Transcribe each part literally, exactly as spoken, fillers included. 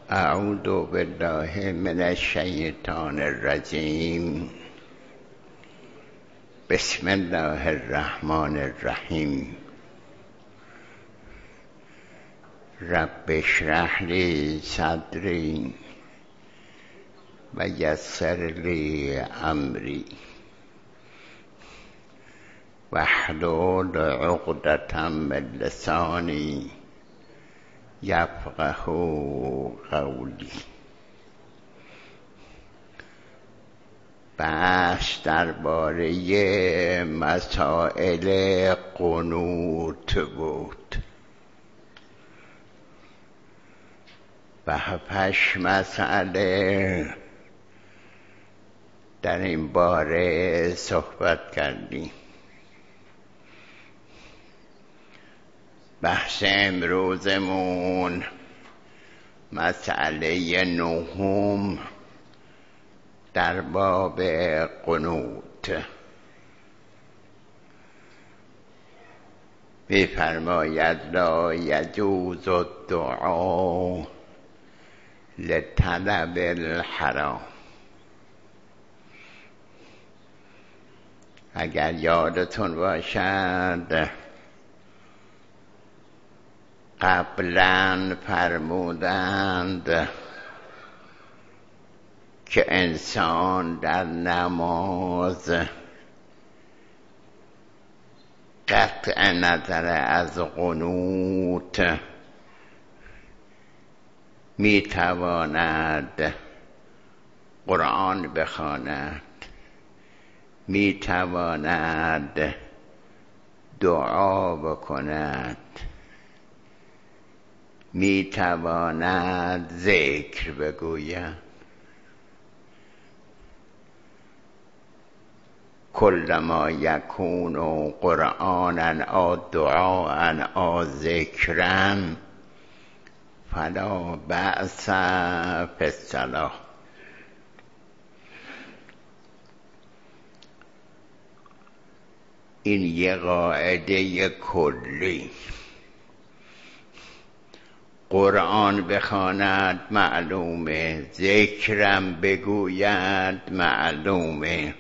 اعوذ بالله من الشیطان الرجیم. بسم الله الرحمن الرحیم. رب اشرح لی صدری و یسر لی امری واحلل عقدة من لسانی یفقهوا قولی. بحث درباره مسائل قنوت بود و هفتش مسئله در این باره صحبت کردیم. بحث امروزمون مسئله نهم در باب قنوت. می‌فرماید لا یجوز الدعاء لطلب الحرام. اگر یادتون باشد قبلا فرمودند که انسان در نماز قطع نظر از قنوت میتواند قرآن بخواند، میتواند دعا بکند، میتواند ذکر بگوید. کل ما یکون قرآنا او دعاء او ذکرا فلا بأس فی الصلاة. این یه قاعده کلی. قرآن بخواند معلومه، ذکرم بگوید معلومه،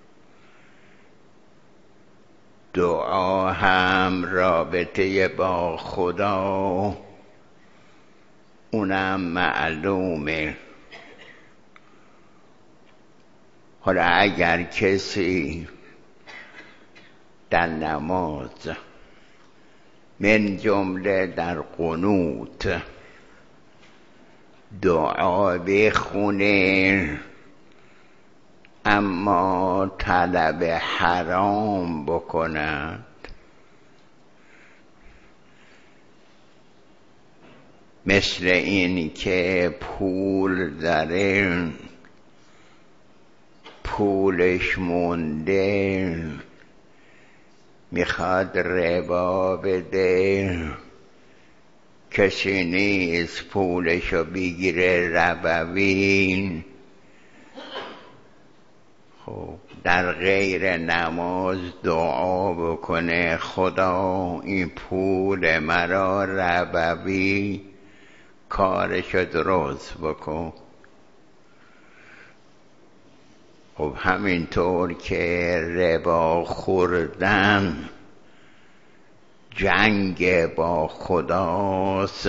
دعا هم رابطه با خدا اونم معلومه. حالا اگر کسی در نماز من جمله در قنوت دعا بخونه اما طلب حرام بکند، مثل این که پول داره، پولش مونده، میخواد ربا بده، کسی نیست پولشو بگیره ربوی. خب در غیر نماز دعا بکنه خدا این پول مرا ربوی کارشو درست بکن. خب همینطور که ربا خوردن جنگ با خداست،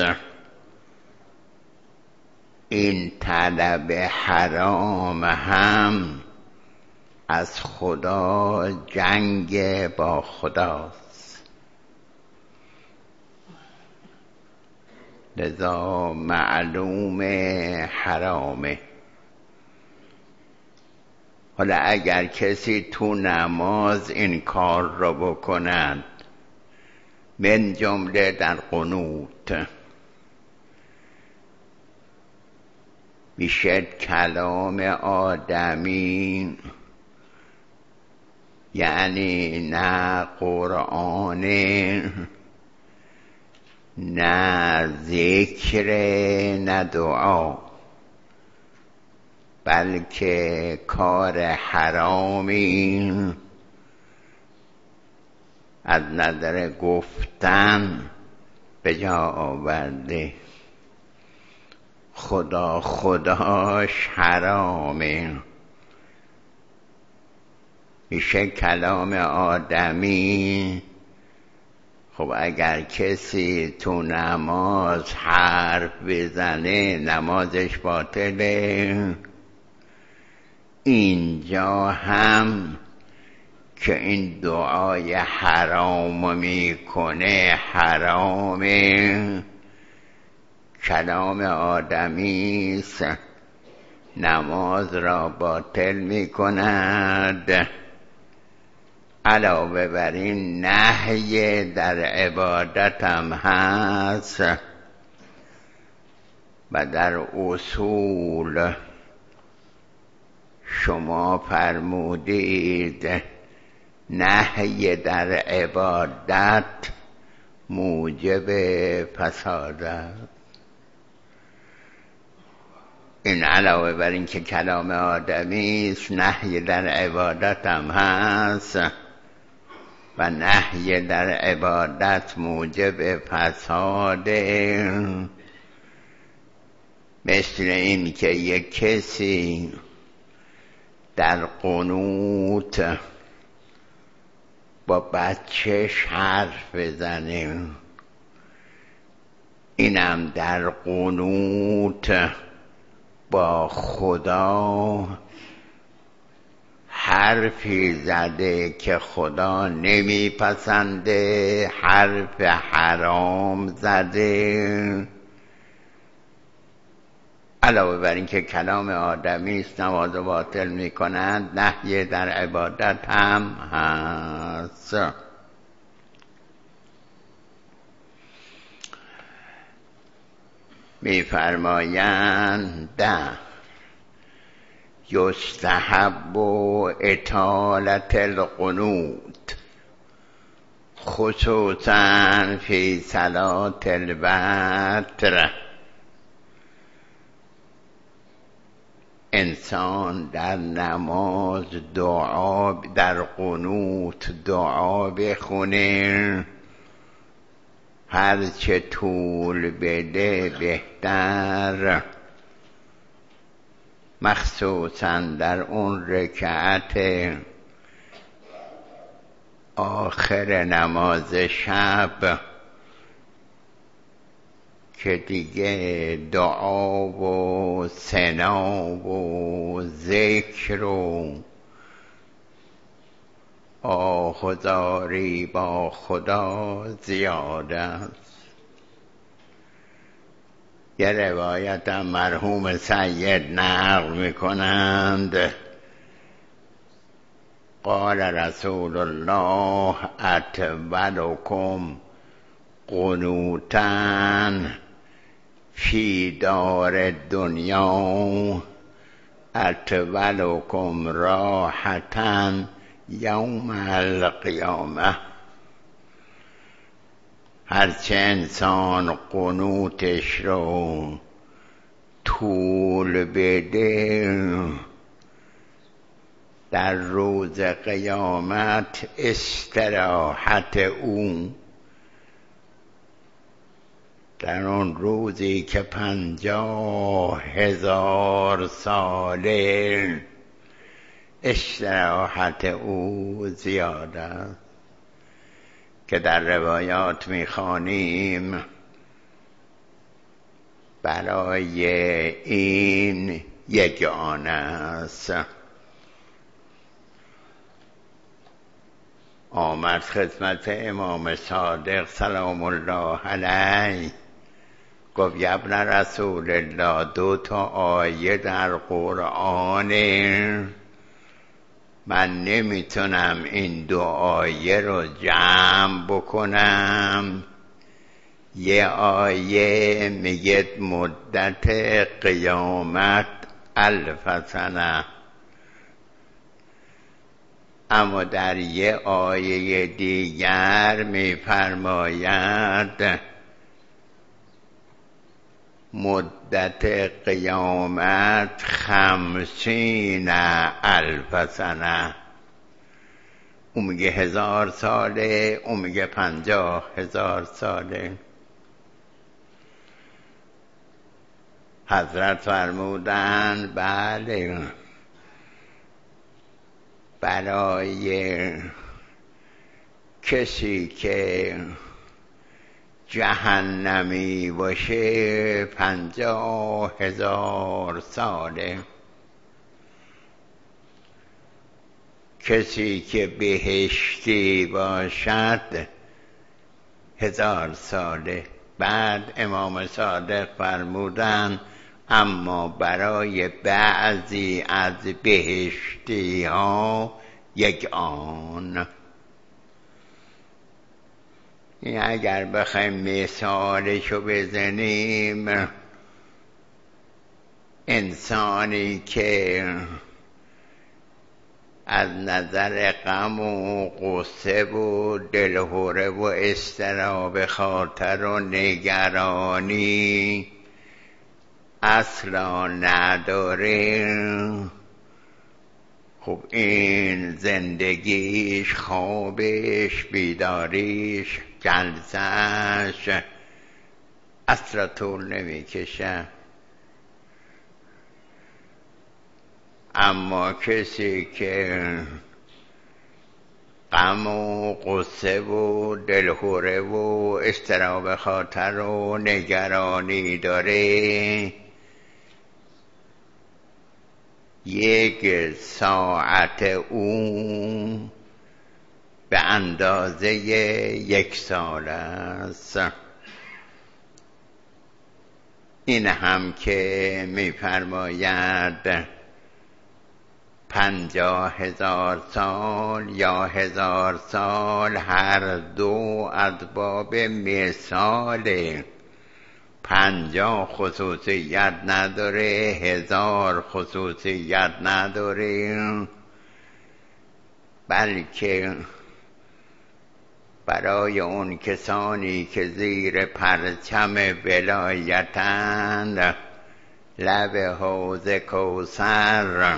این طلب حرام هم از خدا جنگ با خداست. لذا معلوم حرامه. حالا اگر کسی تو نماز این کار را بکند من جمله در قنوت، میشه کلام آدمی، یعنی نه قرآن نه ذکر نه دعا، بلکه کار حرامی از نظر گفتن به جا آورده. خدا خداش حرامه. میشه کلام آدمی. خب اگر کسی تو نماز حرف بزنه نمازش باطله. اینجا هم که این دعای حرام میکنه حرامه، کلام آدمی است، نماز را باطل میکند. علاوه بر این نهی در عبادت هم هست و در اصول شما فرمودید نهی در عبادت موجب فساد است. این علاوه بر این که کلام آدمی است، نهی در عبادت هم هست و نهی در عبادت موجب فساد. مثل این که یک کسی در قنوت با بچهش حرف بزنه، اینم در قنوت با خدا حرفی زده که خدا نمیپسنده، حرف حرام زده. علاوه بر این که کلام آدمی است نماز باطل میکنند، نهی در عبادت هم هست. میفرمایند یستحب اطالت القنوت خصوصا فی صلاة الوتر. انسان در نماز دعا، در قنوت دعا بخونه، هرچه طول بده بهتر، مخصوصا در اون رکعت آخر نماز شب که دیگه دعا و ثنا و ذکر و آهوزاری با خدا زیاده است. یه روایت هم مرحوم سید نقل میکنند، قال رسول الله اطولکم قنوتاً فی دار دنیا اطولکم راحتاً یوم القیامه. هرچه انسان قنوتش رو طول بده، در روز قیامت استراحت اون، در اون روزی که پنجاه هزار ساله استراحت او زیاده است، که در روایات میخوانیم برای این یگانه است. آمد خدمت امام صادق سلام الله علیه، گفت یا ابن رسول الله دو تا آیه در قرآن، من نمیتونم این دو آیه رو جمع بکنم. یه آیه میگه مدت قیامت الف سنه، اما در یه آیه دیگر میفرماید مدت قیامت خمسین الف سنه. اون میگه هزار ساله، اون میگه پنجاه هزار ساله. حضرت فرمودند بله، برای کسی که جهنمی باشه پنجاه هزار ساله، کسی که بهشتی باشد هزار ساله. بعد امام صادق فرمودند اما برای بعضی از بهشتی ها یک آن. این اگر بخوایم مثالشو بزنیم، انسانی که از نظر غم و غصه و دلهوره و اضطراب خاطر و نگرانی اصلا نداره، خب این زندگیش، خوابش، بیداریش، جلسهش اصلا طول نمیکشه. اما کسی که غم و غصه و دلهوره و اضطراب خاطر و نگرانی داره، یک ساعت اون به اندازه یک سال است. این هم که می‌فرماید پنجاه هزار سال یا هزار سال، هر دو از باب مثال. پنجاه خصوصیت نداره، هزار خصوصیت نداره، بلکه برای اون کسانی که زیر پرچم ولایتند، لب حوض کوثر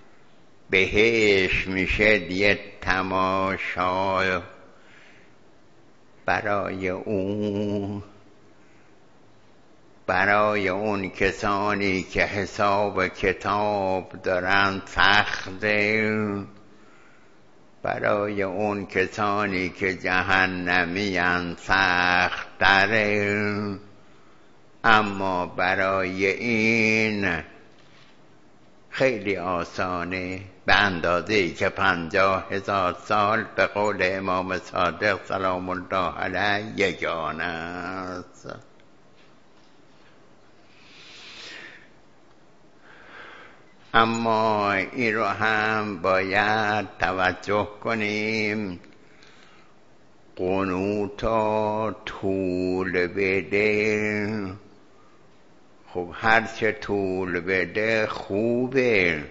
بهش میشه یه تماشا. برای اون برای اون کسانی که حساب کتاب دارن سخته، برای اون کسانی که جهنمیان سخت‌تره، اما برای این خیلی آسانه، به اندازه‌ای که پنجاه هزار سال به قول امام صادق سلام الله علیه یگانه است. اما این رو هم باید توجه کنیم، قنوتا طول بده، خب هرچه طول بده خوبه،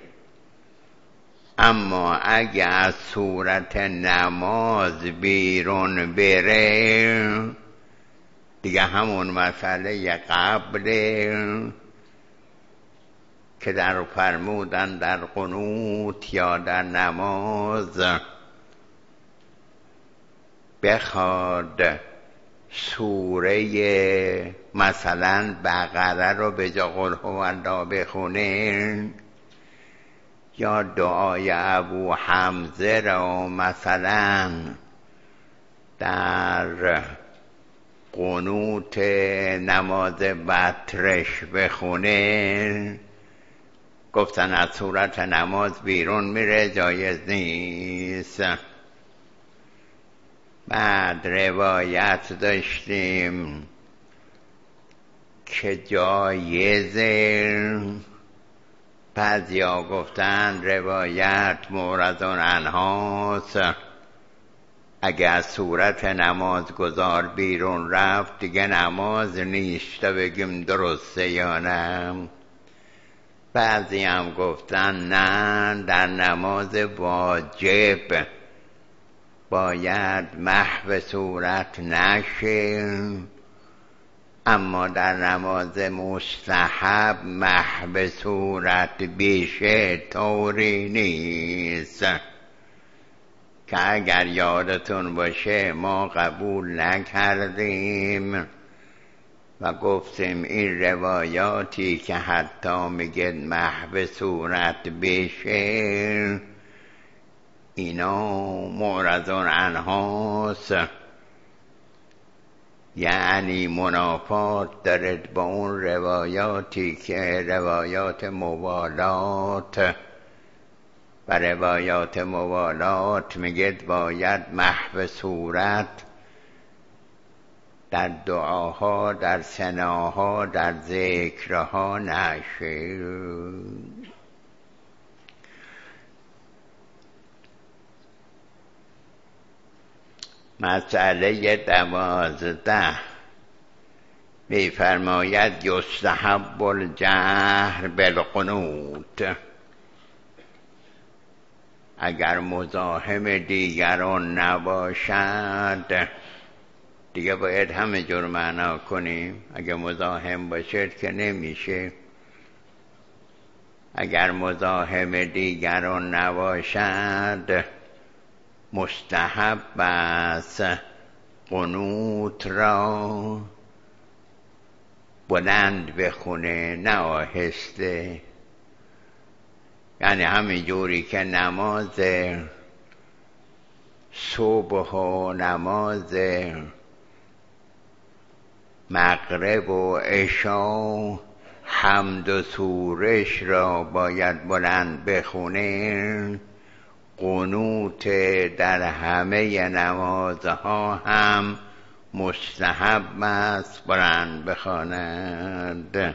اما اگه از صورت نماز بیرون بره دیگه همون مسئله قبله که در فرمودن در قنوت یا در نماز بخواد سوره مثلا بقره رو به جا قل هو الله بخونه، یا دعای ابو حمزه رو مثلا در قنوت نماز بطرش بخونه، گفتن از صورت نماز بیرون میره، جایز نیست. بعد روایت داشتیم که جایزه، بعضیا گفتن روایت موردون عنهاست، اگه از صورت نماز گذار بیرون رفت دیگه نماز نیست بگیم درسته یا نه. بعضی هم گفتن نه، در نماز واجب باید محو صورت نشه، اما در نماز مستحب محو صورت بشه طوری نیست. که اگر یادتون باشه ما قبول نکردیم و گفتیم این روایاتی که حتی میگه محو صورت بشه اینا معرضون عنهاست، یعنی منافات دارد با اون روایاتی که روایات موالات و روایات موالات میگه باید محو صورت در دعاها، در ثناها، در ذکرها نشه. مسئله دوازده می‌فرماید یستحب الجهر بالقنوت. اگر مزاحم دیگران نباشد، دیگه باید همه جور معنا کنیم، اگر مزاحم باشد که نمیشه. اگر مزاحم دیگران نباشد مستحب است قنوت را بلند بخونه، نه آهسته. یعنی همین جوری که نماز صبح و نماز مغرب و عشا حمد و سورش را باید بلند بخونه، قنوت در همه نمازها هم مستحب است بلند بخواند.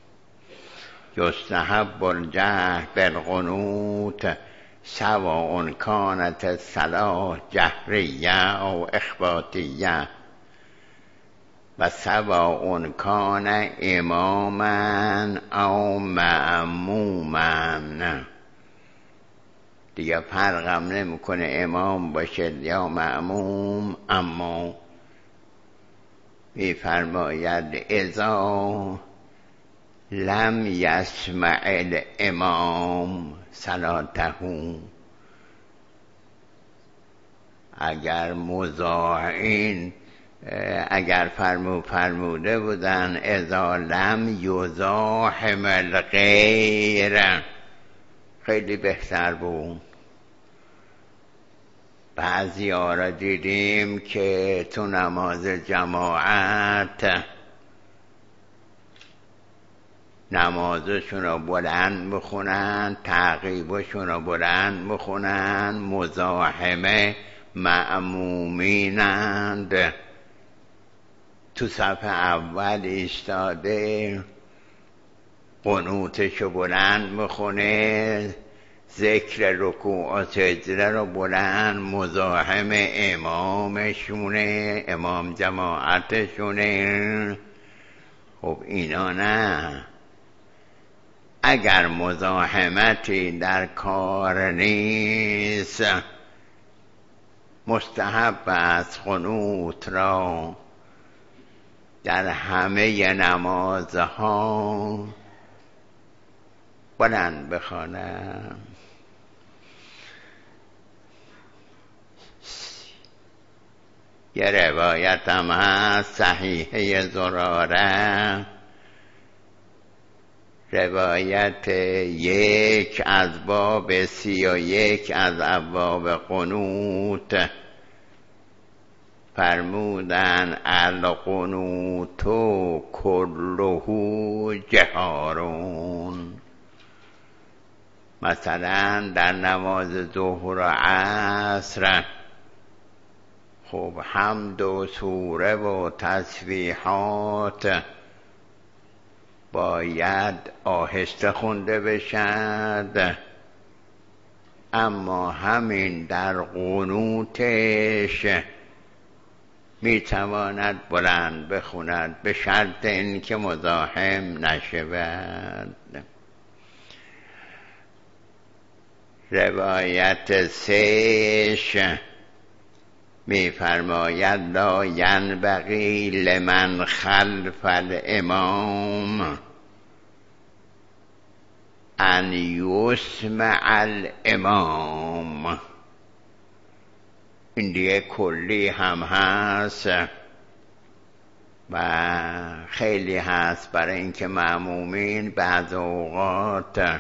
یستحب الجهر بالقنوت سواء کانت الصلاة جهریه او اخباتیه و سواء کان اماما او مأموما. دیگه فرقم نمیکنه امام باشد یا مأموم. اما میفرماید اذا لم یسمع الامام صلاته، اگر مزاحم اگر فرمو فرموده بودن اذا لم یزاحم الغیر خیلی بهتر بود. بعضی ها را دیدیم که تو نماز جماعت نمازشون رو بلند بخونن، تعقیبشون رو بلند بخونن، مزاحمه مأمومینند. تو صف اول ایستاده قنوتشو بلند بخونه، ذکر رکوع و سجده رو بلند، مزاحم امامشونه، امام جماعتشونه. خب اینا نه. اگر مزاحمتی در کار نیست مستحب است قنوت را در همه نمازها بلند بخوانم. یه روایت هم هست صحیحه زراره، روایت یک از باب سی و یک از ابواب قنوت، فرمودن القنوتو کله جهارون. مثلا در نماز ظهر و عصر خب حمد و سوره و تسبیحات باید آهسته خونده بشد، اما همین در قنوتش میتواند بلند بخوند به شرط اینکه مزاحم نشود. روایت سهش میفرماید لا ینبغی لمن خلف الامام ان یسمع الامام. این دیگه کلی هم هست، و خیلی هست برای اینکه مأمومین بعض اوقات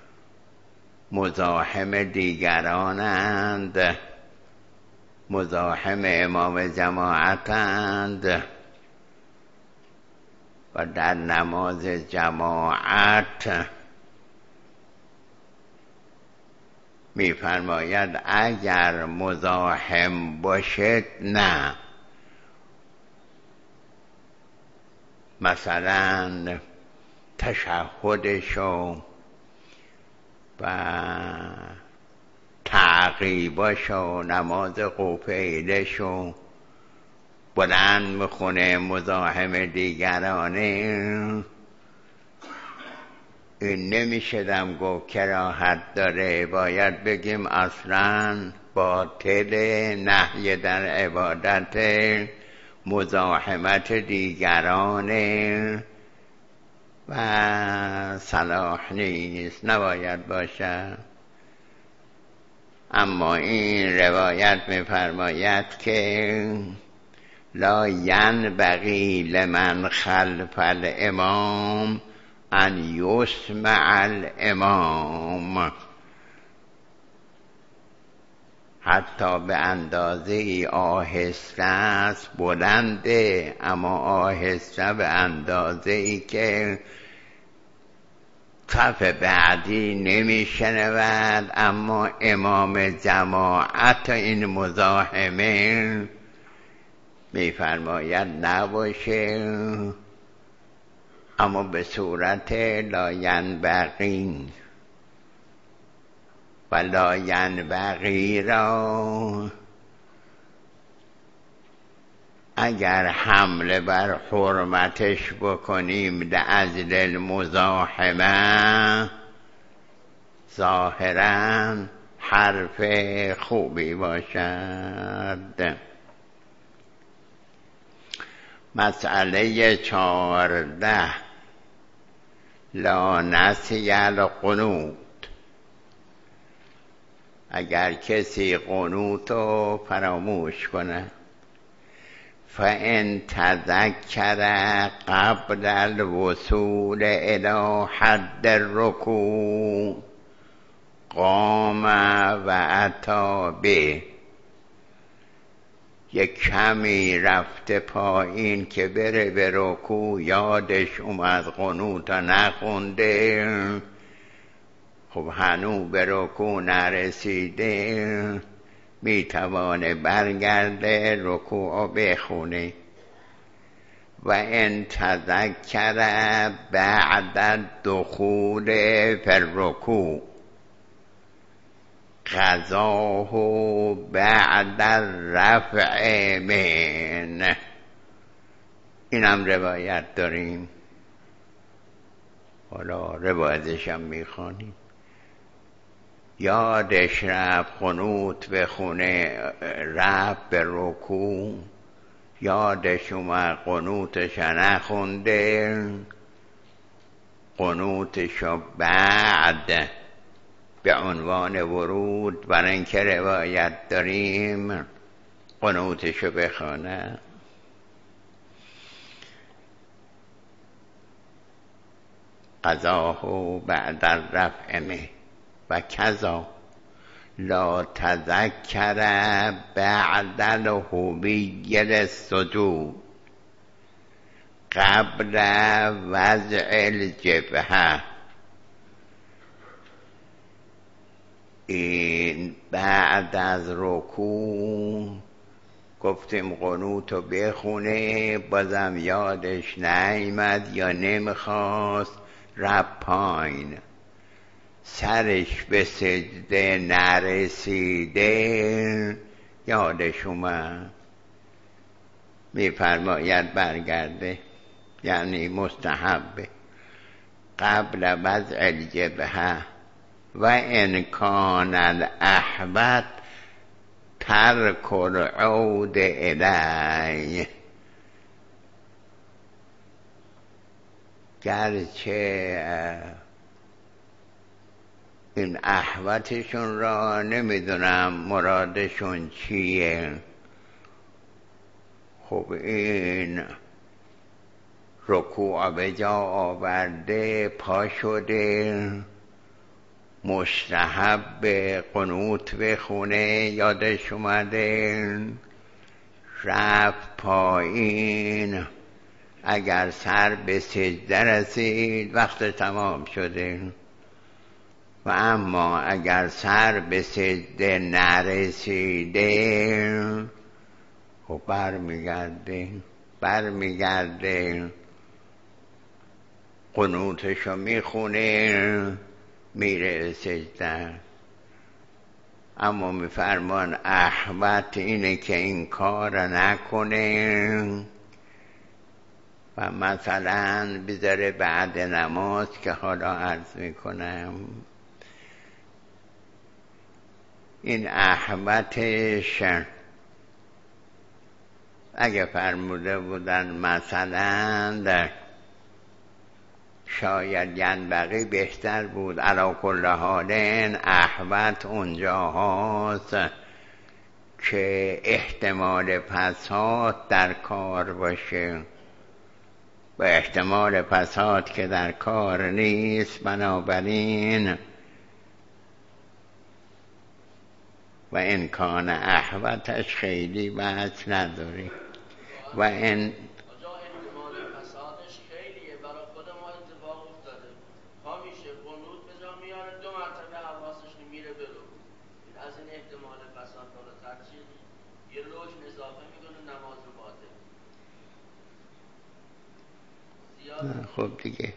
مزاحم دیگرانند، مزاحم امام جماعتند و در نماز جماعت می‌فرماید اگر مزاحم باشد نه، مثلا تشهدشو و تعقیباشو، نماز قفیلشو بلند میخونه، مزاحم دیگرانه، این نمیشدم گفت کراهت داره، باید بگیم اصلا باطل، نهی در عبادت، مزاحمت دیگرانه و صلاح نیست، نباید باشه. اما این روایت می‌فرماید که لا ینبغی لمن خلف الامام ان یسمع الامام، حتی به اندازه آهسته است، بلنده اما آهسته به اندازه ای که صف بعدی نمیشنود، اما امام جماعت این مزاحمه میفرماید نباشه، اما به صورت لا ینبغی. و لا ینبغی را اگر حمله بر حرمتش بکنیم لأجل المزاحمه، ظاهراً حرف خوبی باشد. مسئله چهارده، لا نسی القنوت. اگر کسی قنوت رو فراموش کنه، فَإِن تذکر قبل الوصول إلی حد الرکوع قام و اتی به، یک کمی رفته پایین که بره به رکوع، یادش اومد قنوت نخونده، خب هنوز به رکوع نرسیده، میتوانه برگرده رکوع بخونه. و ان تذکر بعد الدخول فی الرکوع قضاه بعد الرفع من. اینم روایت داریم، حالا روایتش هم میخوانیم. یادش رفت قنوت بخونه، رفت به رکوع، یادش اومد قنوتش نخونده، قنوتشو بعد به عنوان ورود برای اینکه روایت داریم قنوتشو بخونه. قضاه بعد الرفع منه. و کذا لا تذکر بعد الهوی للسجود قبل وضع الجبهه. این بعد از رکوع گفتیم قنوتو بخونه، بازم یادش نیامد یا نمیخواست، رفت پایین، سرش به سجده نرسیده، یادش اومد، میفرماید برگرده، یعنی مستحبه قبل وضع الجبهه. و ان کان الاحوط ترک العود الیه. گرچه این احوطشون را نمیدونم مرادشون چیه، خب این رکوع به جا آورده پا شده مستحب به قنوت بخونه یادش اومده رفت پایین اگر سر به سجده رسید وقت تمام شده و اما اگر سر به سجده نرسیده خب بر میگرده بر میگرده قنوتشو میخونه میره سجده. اما میفرمان احوط اینه که این کار نکنه و مثلا بذاره بعد نماز که حالا عرض میکنم. این احوطش اگه فرموده بودن مثلا در شاید ینبغی بهتر بود علی کل حال احوط اونجا هاست که احتمال فساد در کار باشه و احتمال فساد که در کار نیست بنابراین و این کان احوطش خیلی بحث نداری و این خب دیگه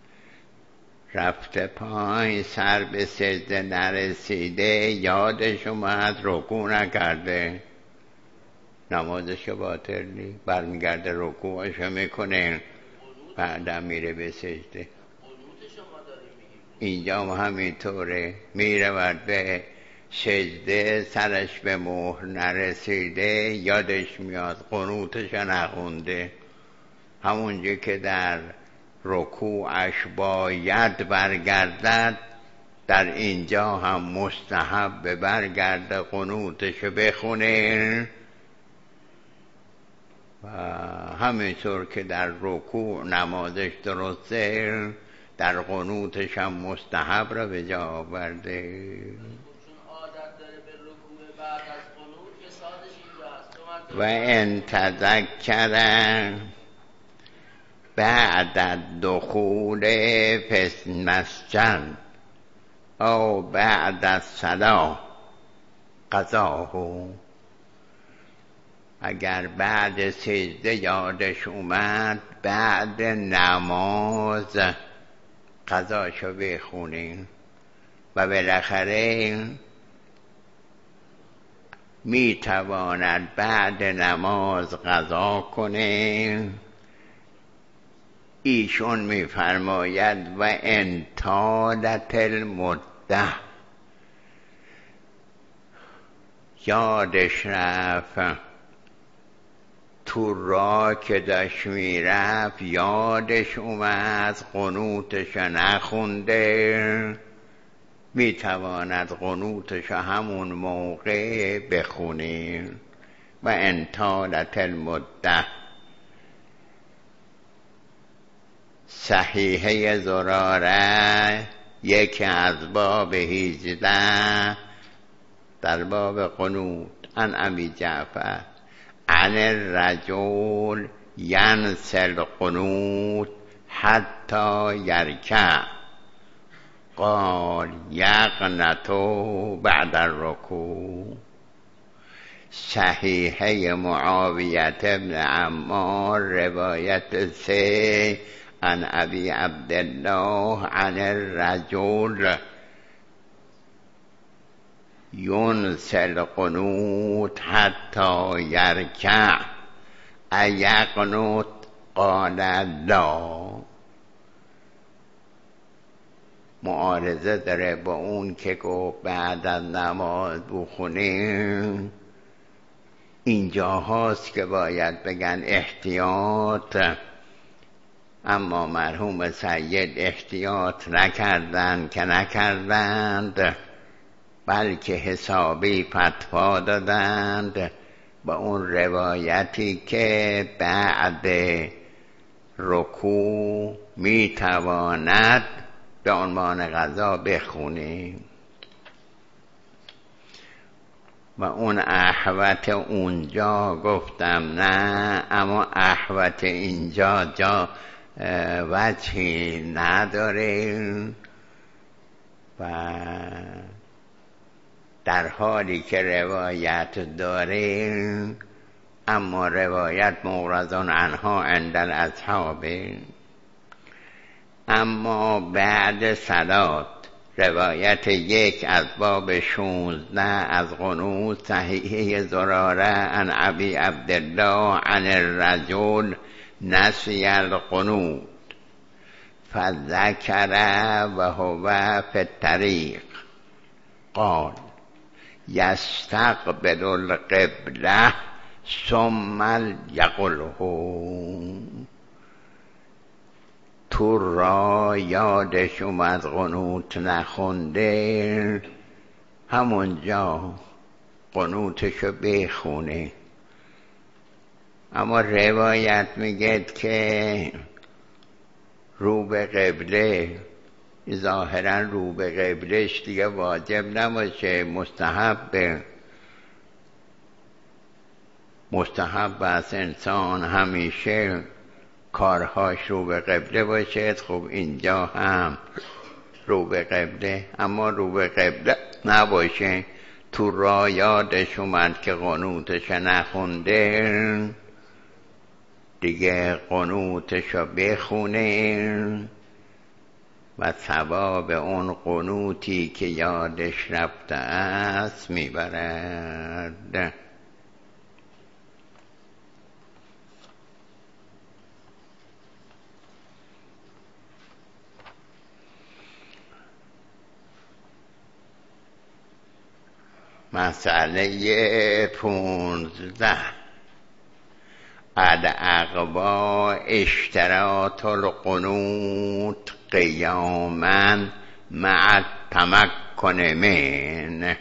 رفته پایین سر به سجده نرسیده یادش اومد رکوع نکرده نمازشو باطل نی برمیگرده رکوعشو میکنه بعدم میره به سجده. اینجا هم همینطوره میره به سجده سرش به مهر نرسیده یادش میاد قنوتشو نخونده همونجا که در رکوعش باید برگردد در اینجا هم مستحب برگرده قنوتشو بخونه و همینطور که در رکوع نمازش درسته در قنوتش هم مستحب را به جا آورده. و ان تذکر بعد الدخول فی المسجد او بعد الصلاة قضاه اگر بعد سجده یادش اومد بعد نماز قضاشو بخونین و بالاخره میتواند بعد نماز قضا کنه. ایشون میفرماید و ان طالت المده یادش رفت تو راه که داشت میرفت یادش اومد قنوتش نخونده میتواند قنوتش همون موقع بخونه. و ان طالت المده صحیحه زراره یکی از باب هیجده در باب قنوت عن ابی جعفر عن الرجل ینسی القنوت حتی یرکع قال یقنط بعد الرکوع. صحیحه معاویه ابن عمار روایت سه عن ابی عبدالله عن الرجل ینسی القنوت حتی یرکع ایقنط قال لا. معارضه داره با اون که گفت بعد از نماز بخونه اینجا هاست که باید بگن احتیاط اما مرحوم سید احتیاط نکردند که نکردند بلکه حسابی فتوا دادند با اون روایتی که بعد رکوع میتواند به عنوان غذا بخونیم و اون احوت اونجا گفتم نه، اما احوت اینجا جا وجهی نداره و در حالی که روایت داره اما روایت مورزون عنها عند الاصحاب. اما بعد صلات روایت یک از باب شونزده از قنوت صحیحه زراره عن ابی عبدالله عن الرجل نسی القنوت فذکر و هو فی الطریق قال یستقبل القبله ثم یقله. تو را یادش اومد قنوت نخونده، همونجا قنوتشو بخونه. اما روایت میگه که رو به قبله، ظاهرا رو به قبلش دیگه واجب نباشه، مستحب مستحب است انسان همیشه کارهاش رو به قبله باشه. خب اینجا هم رو به قبله، اما رو به قبله نباشه. تو را یادش اومد که قنوتش نخونده، دیگه قنوتشو بخونه و ثواب اون قنوتی که یادش رفته است میبرد. مسئله پونزده الاقوا اشتراط القنوت قیاما مع التمکن من.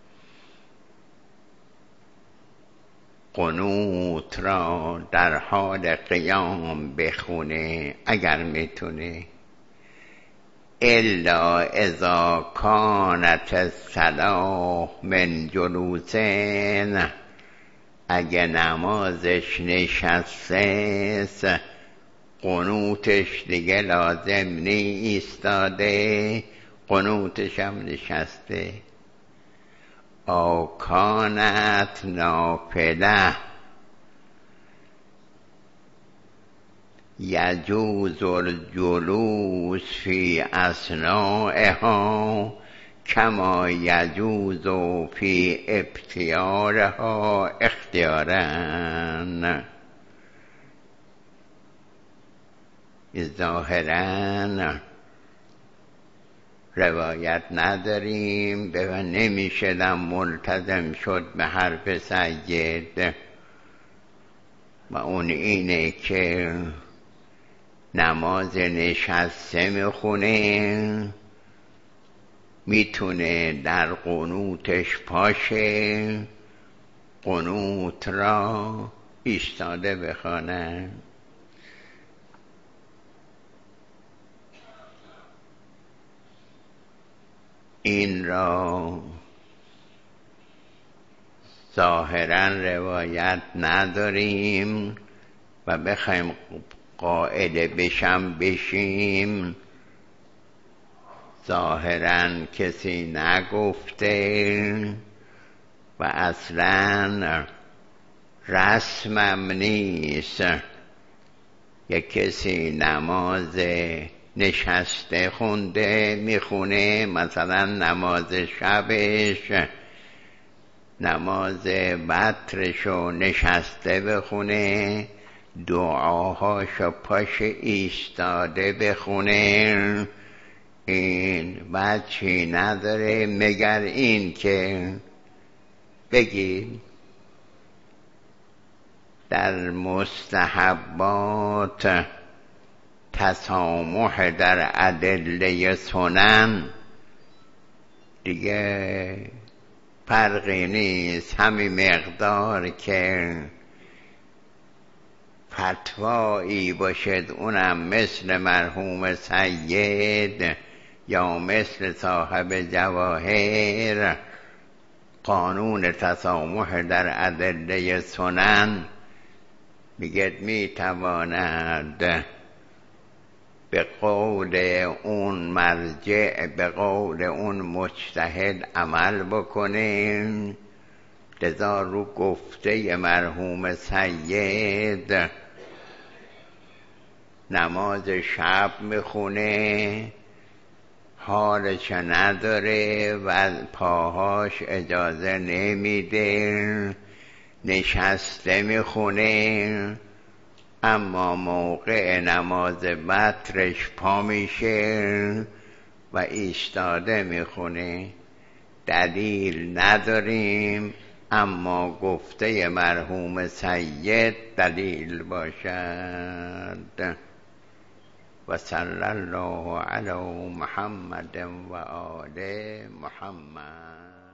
قنوت را در حال قیام بخونه اگر میتونه، الا اذا کانت الصلاة من جلوسین، اگه نمازش نشسته قنوتش دیگه لازم نی، ایستاده قنوتش هم نشسته. او کانت نافله یجوز الجلوس فی اثنائها کما یجوز فی ابتیارها اختیارا. ظاهرا روایت نداریم و نمیشدم ملتزم شد به حرف سید و اون اینه که نماز نشسته میخونه، میتونه در قنوتش پاشه، قنوت را ایستاده بخونه. این را ظاهرا روایت نداریم و بخوایم قاعده بشم بشیم، ظاهرا کسی نگفته و اصلا رسمم نیست یک کسی نماز نشسته خونده میخونه، مثلا نماز شبش نماز وترشو نشسته بخونه، دعاهاشو پاش ایستاده بخونه. این بچی نداره مگر این که بگی در مستحبات تسامح در ادله سنن دیگه فرقی نیست، همین مقدار که فتوایی باشد اونم مثل مرحوم سید یا مثل صاحب جواهر، قانون تسامح در ادله سنن میگه میتواند به قول اون مرجع به قول اون مجتهد عمل بکنیم. لذا رو گفته مرحوم سید نماز شب میخونه، حالش نداره و پاهاش اجازه نمیده، نشسته میخونه، اما موقع نماز بترش پا میشه و ایستاده میخونه. دلیل نداریم، اما گفته مرحوم سید دلیل باشد. و صلی الله علی محمد و آل محمد.